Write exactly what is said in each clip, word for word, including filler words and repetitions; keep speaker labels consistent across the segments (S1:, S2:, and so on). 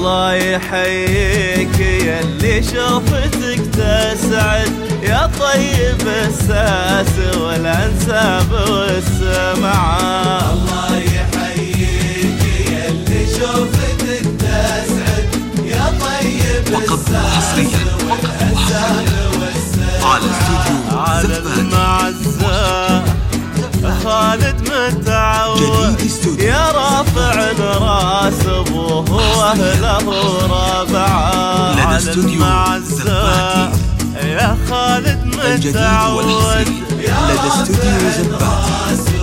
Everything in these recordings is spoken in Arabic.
S1: الله يحييك يلي شوفتك تسعد يا طيب الساس والانساب والسمعة.
S2: الله يحييك يلي شوفتك تسعد يا طيب الساس والانساب والسمعة.
S3: على استوديو
S1: المعزة خالد متعود يا رافع الراس ابوه واهله ربعه. على المعزة يا خالد متعود
S3: لدى استوديو زباتي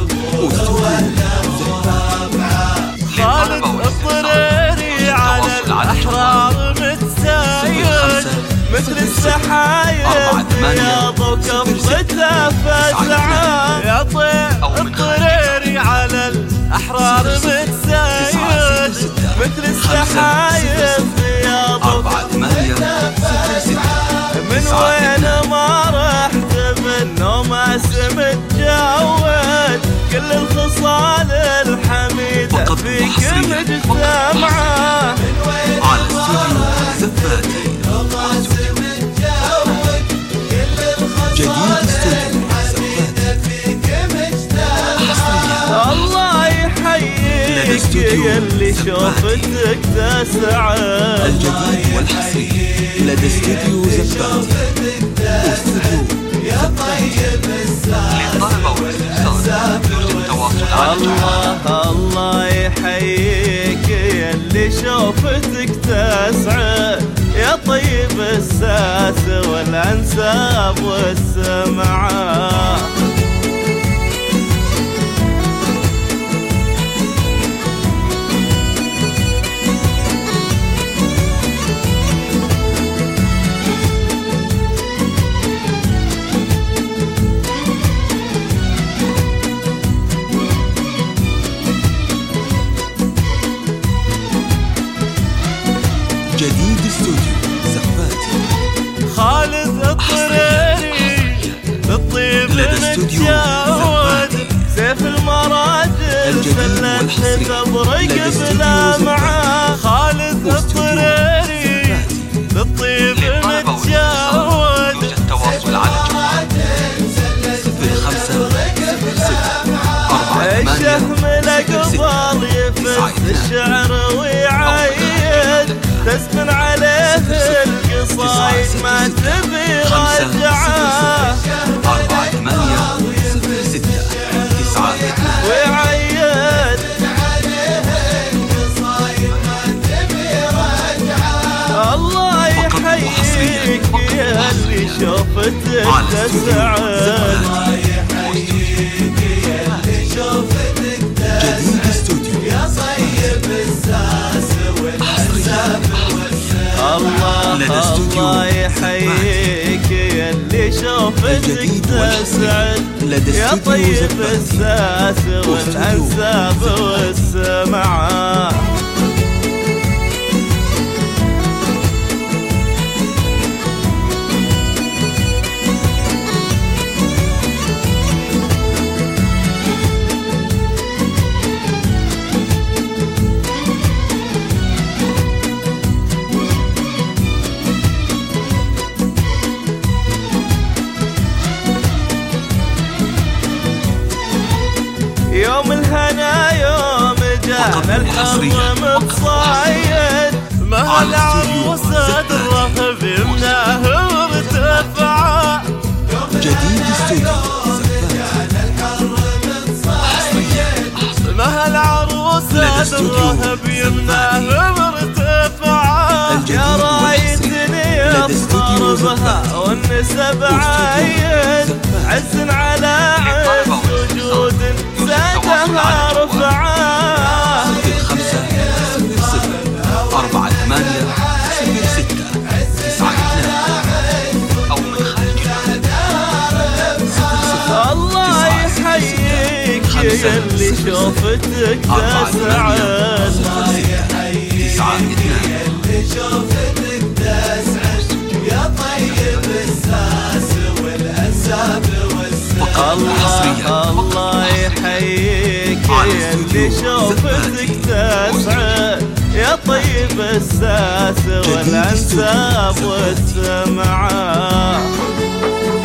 S1: خالد الضريري على الأحرار متسايد مثل السحايد رياض وكفته فزعه. يا طير الضريري على الأحرار متسايد مثل السحايد رياض وكفته فزعه. من وين ما رحت بالنوم اسم تجود كل الخصال الحميدة فيك مجتمعة.
S3: على استوديو زباتي جديد استوديو
S1: الله يحييك يلي شوفتك تسعد.
S3: الجديد والحصري لدى استوديو زباتي
S2: يا طيب
S3: للطلبة والاستفسار يرجى التواصل على
S1: الله الله يحييك يلي شوفتك تسعد يا طيب الساس والانساب والسمعة.
S3: جديد استوديو زباتي
S1: خالد الضريري بالطيب متجود سيف المراجل فلت تبرق بلا معاه. خالد الضريري بالطيب متجود
S3: التواصل على صفر خمسة
S1: الشهم الأقبال يفز الشعر ويعيد تسمن عليه القصايد ما تبي رجعه.
S3: أربعة ثمانية صفر ستة تسعة
S1: ويعيد الله يحييك يلي شوفتك تسعد.
S3: جديد استوديو
S2: يا طيب الساس والانساب والسمعة.
S1: الله الله يحييك يلي شوفتك تسعد يا طيب الساس والانساب والسمعة. يوم الهنا يوم جانا الحرم متصايد مع العروسة الرهب يمناه وارتفع.
S3: جديد استوديو
S1: مع العروسة الرهب يمناه وارتفع. يا رايتني اصفر بها والنسب عايد عز على عز وجود زادها رفعه.
S3: خمسة صفر صفر أربعة ثمانية صفر ستة تسعة اثنان أو من خارج
S1: الله يحييك يلي شوفتك تسعد.
S2: الله يحييك يلي شوفتك تسعد يا طيب الساس والانساب والسمعة.
S1: الله الله يحييك يلي شوفتك تسعد يا طيب الساس والأنساب والسمعة.